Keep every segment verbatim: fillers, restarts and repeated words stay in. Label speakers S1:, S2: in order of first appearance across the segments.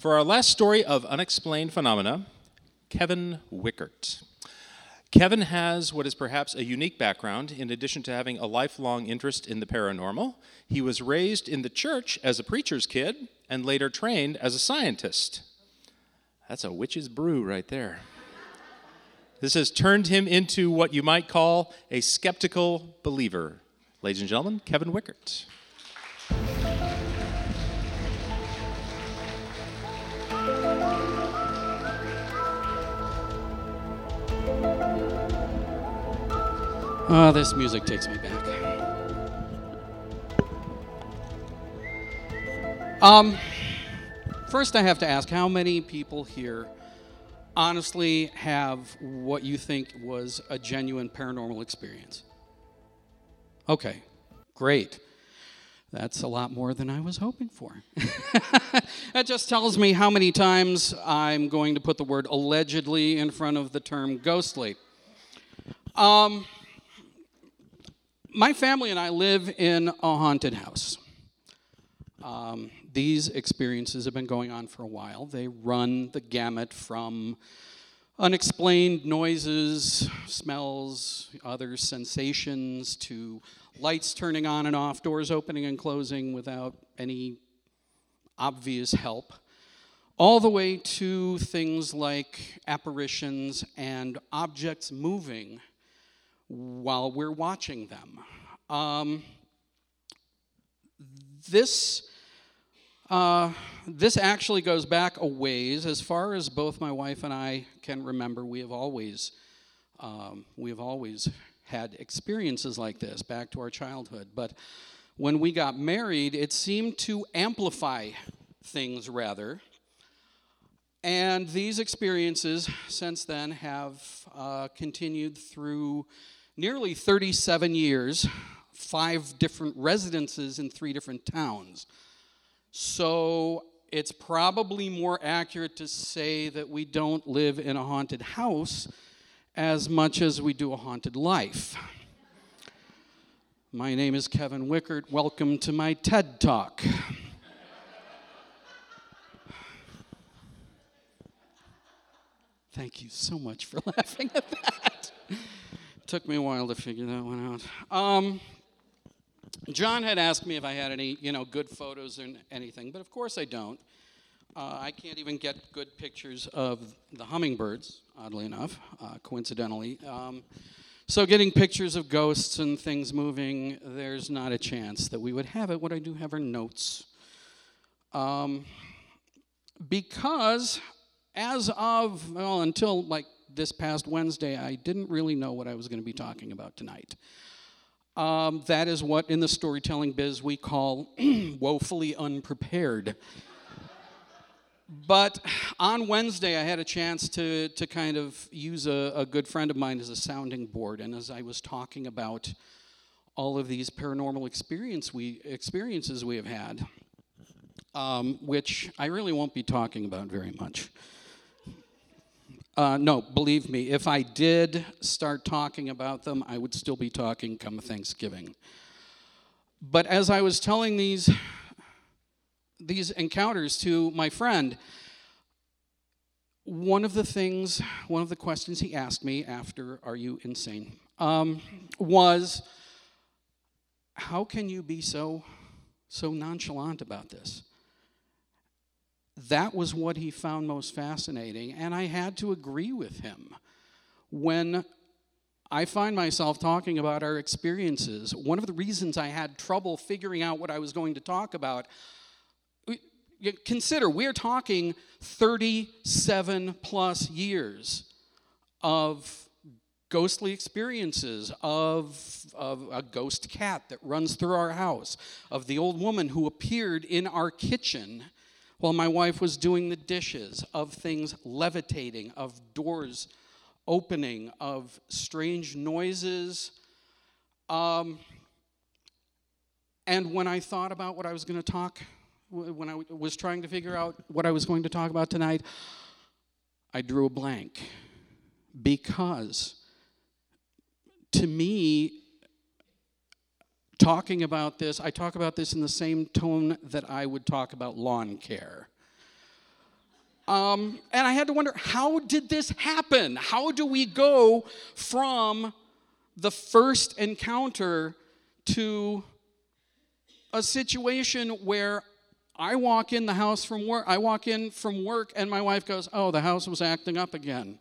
S1: For our last story of unexplained phenomena, Kevin Wickert. Kevin has what is perhaps a unique background. In addition to having a lifelong interest in the paranormal, he was raised in the church as a preacher's kid and later trained as a scientist. That's a witch's brew right there. This has turned him into what you might call a skeptical believer. Ladies and gentlemen, Kevin Wickert.
S2: Oh, this music takes me back. Um, first I have to ask, how many people here honestly have what you think was a genuine paranormal experience? Okay, great. That's a lot more than I was hoping for. That just tells me how many times I'm going to put the word allegedly in front of the term ghostly. Um... My family and I live in a haunted house. Um, these experiences have been going on for a while. They run the gamut from unexplained noises, smells, other sensations, to lights turning on and off, doors opening and closing without any obvious help, all the way to things like apparitions and objects moving while we're watching them. Um, this uh, this actually goes back a ways. As far as both my wife and I can remember, we have always um, we have always had experiences like this back to our childhood. But when we got married, it seemed to amplify things rather. And these experiences since then have uh, continued through nearly thirty-seven years, five different residences in three different towns. So it's probably more accurate to say that we don't live in a haunted house as much as we do a haunted life. My name is Kevin Wickert. Welcome to my TED Talk. Thank you so much for laughing at that. Took me a while to figure that one out. Um, John had asked me if I had any, you know, good photos or anything, but of course I don't. Uh, I can't even get good pictures of the hummingbirds, oddly enough, uh, coincidentally. Um, so getting pictures of ghosts and things moving, there's not a chance that we would have it. What I do have are notes. Um, because as of, well, until like this past Wednesday, I didn't really know what I was going to be talking about tonight. Um, that is what in the storytelling biz we call woefully unprepared. But on Wednesday, I had a chance to, to kind of use a, a good friend of mine as a sounding board. And as I was talking about all of these paranormal experience we, experiences we have had, um, which I really won't be talking about very much. Uh, no, believe me, if I did start talking about them, I would still be talking come Thanksgiving. But as I was telling these, these encounters to my friend, one of the things, one of the questions he asked me after, "Are you insane?" Um, was, how can you be so, so nonchalant about this? That was what he found most fascinating, and I had to agree with him. When I find myself talking about our experiences, one of the reasons I had trouble figuring out what I was going to talk about, consider we're talking thirty-seven plus years of ghostly experiences, of, of a ghost cat that runs through our house, of the old woman who appeared in our kitchen while my wife was doing the dishes, of things levitating, of doors opening, of strange noises. Um, and when I thought about what I was going to talk, when I was trying to figure out what I was going to talk about tonight, I drew a blank. Because to me, talking about this, I talk about this in the same tone that I would talk about lawn care. Um, and I had to wonder, how did this happen? How do we go from the first encounter to a situation where I walk in the house from work, I walk in from work and my wife goes, oh, the house was acting up again.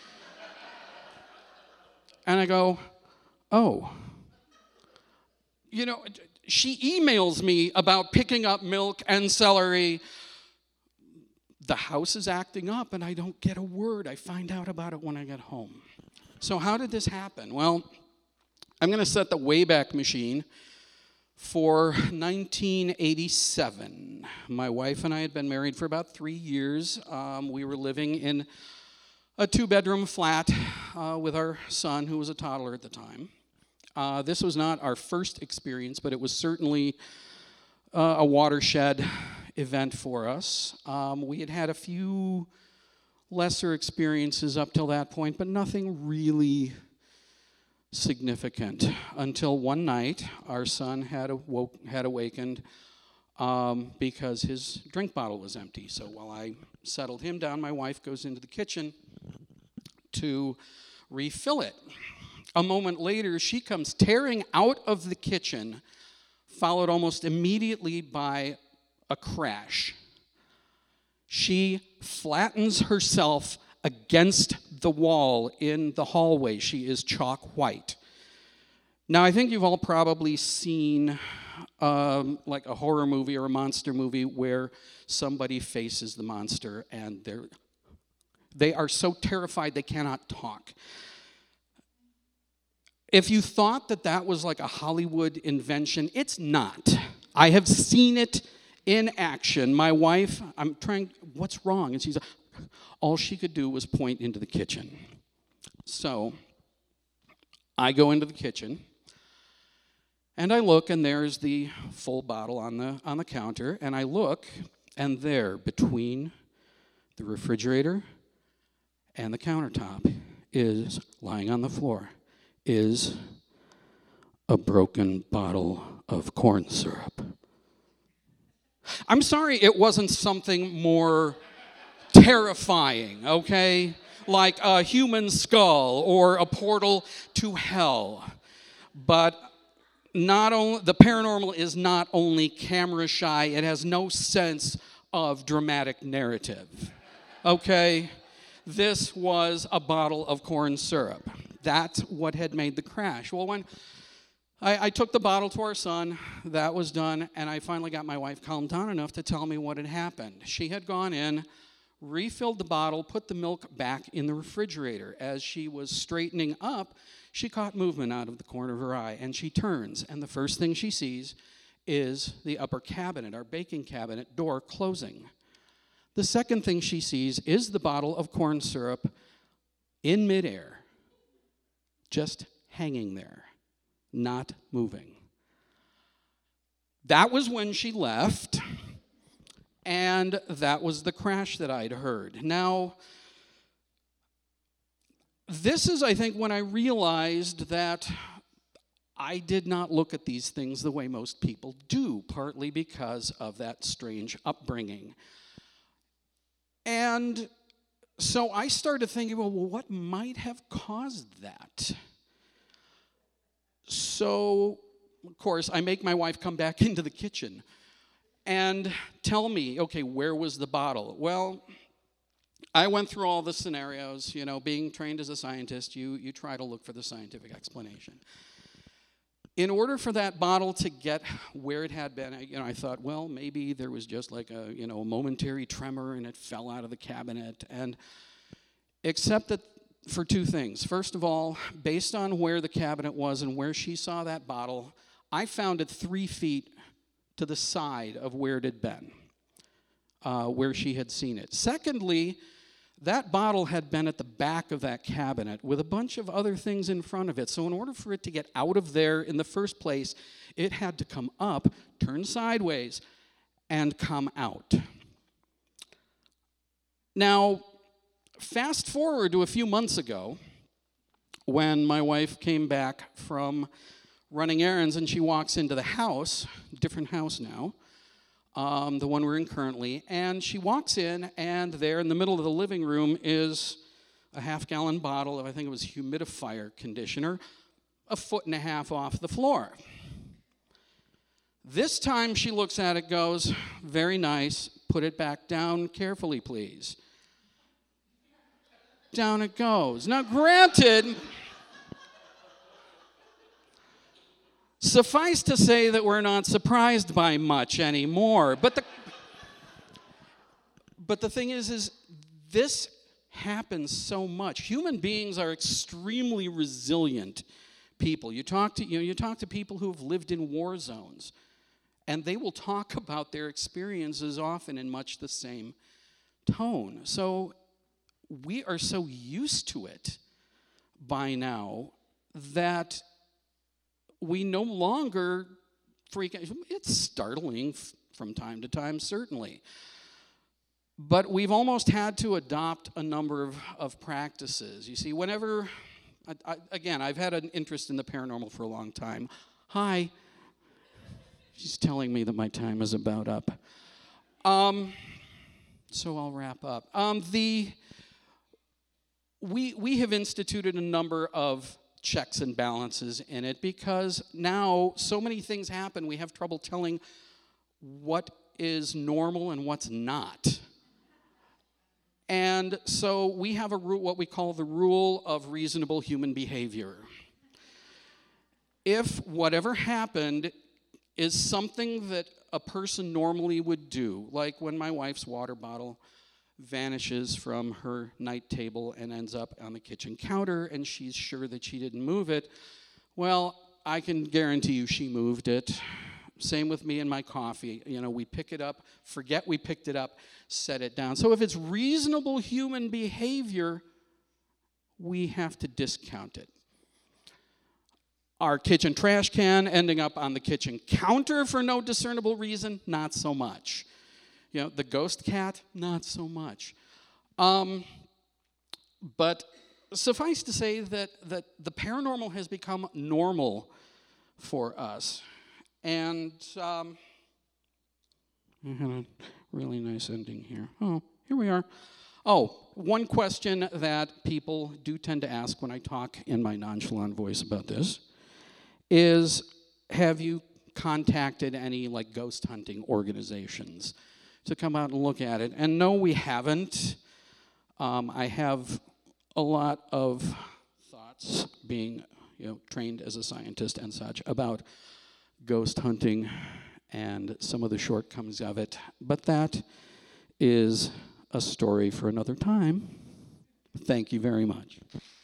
S2: And I go, oh. You know, she emails me about picking up milk and celery. The house is acting up and I don't get a word. I find out about it when I get home. So how did this happen? Well, I'm going to set the Wayback Machine for nineteen eighty-seven. My wife and I had been married for about three years. Um, we were living in a two-bedroom flat uh, with our son, who was a toddler at the time. Uh, this was not our first experience, but it was certainly uh, a watershed event for us. Um, we had had a few lesser experiences up till that point, but nothing really significant until one night our son had awoke, had awakened um, because his drink bottle was empty. So while I settled him down, my wife goes into the kitchen to refill it. A moment later, she comes tearing out of the kitchen, followed almost immediately by a crash. She flattens herself against the wall in the hallway. She is chalk white. Now, I think you've all probably seen um, like a horror movie or a monster movie where somebody faces the monster and they're, they are so terrified they cannot talk. If you thought that that was like a Hollywood invention, it's not. I have seen it in action. My wife, I'm trying, what's wrong? And she's like, all she could do was point into the kitchen. So I go into the kitchen, and I look, and there's the full bottle on the on the counter, and I look, and there, between the refrigerator and the countertop, is, lying on the floor, is a broken bottle of corn syrup. I'm sorry it wasn't something more terrifying, okay? Like a human skull or a portal to hell. But not only the paranormal is not only camera shy, it has no sense of dramatic narrative. Okay? This was a bottle of corn syrup. That's what had made the crash. Well, when I, I took the bottle to our son, that was done, and I finally got my wife calmed down enough to tell me what had happened. She had gone in, refilled the bottle, put the milk back in the refrigerator. As she was straightening up, she caught movement out of the corner of her eye, and she turns, and the first thing she sees is the upper cabinet, our baking cabinet door closing. The second thing she sees is the bottle of corn syrup in midair, just hanging there, not moving. That was when she left, and that was the crash that I'd heard. Now, this is, I think, when I realized that I did not look at these things the way most people do, partly because of that strange upbringing. And so I started thinking, well, what might have caused that? So, of course, I make my wife come back into the kitchen and tell me, okay, where was the bottle? Well, I went through all the scenarios. You know, being trained as a scientist, you, you try to look for the scientific explanation. In order for that bottle to get where it had been, you know, I thought, well, maybe there was just like a, you know, a momentary tremor and it fell out of the cabinet. And except that for two things. First of all, based on where the cabinet was and where she saw that bottle, I found it three feet to the side of where it had been, uh, where she had seen it. Secondly, that bottle had been at the back of that cabinet with a bunch of other things in front of it. So in order for it to get out of there in the first place, it had to come up, turn sideways, and come out. Now, fast forward to a few months ago when my wife came back from running errands and she walks into the house, different house now, um, the one we're in currently, and she walks in, and there in the middle of the living room is a half-gallon bottle of, I think it was humidifier conditioner, a foot and a half off the floor. This time she looks at it, goes, very nice, put it back down carefully, please. Down it goes. Now, granted, suffice to say that we're not surprised by much anymore. But the, but the thing is, is this happens so much. Human beings are extremely resilient people. You talk to, you know, you talk to people who have lived in war zones, and they will talk about their experiences often in much the same tone. So we are so used to it by now that we no longer freak out. It's startling f- from time to time, certainly. But we've almost had to adopt a number of, of practices. You see, whenever, I, I, again, I've had an interest in the paranormal for a long time. Hi. She's telling me that my time is about up. Um, so I'll wrap up. Um, the we we have instituted a number of checks and balances in it because now so many things happen, we have trouble telling what is normal and what's not. And so we have a rule, what we call the rule of reasonable human behavior. If whatever happened is something that a person normally would do, like when my wife's water bottle vanishes from her night table and ends up on the kitchen counter and she's sure that she didn't move it, well, I can guarantee you she moved it. Same with me and my coffee. You know, we pick it up, forget we picked it up, set it down. So if it's reasonable human behavior, we have to discount it. Our kitchen trash can ending up on the kitchen counter for no discernible reason, not so much. You know, the ghost cat, not so much. Um, but suffice to say that, that the paranormal has become normal for us. And um, I had a really nice ending here. Oh, here we are. Oh, one question that people do tend to ask when I talk in my nonchalant voice about this is, have you contacted any like ghost hunting organizations to come out and look at it? And no, we haven't. Um, I have a lot of thoughts, being you know trained as a scientist and such, about ghost hunting and some of the shortcomings of it. But that is a story for another time. Thank you very much.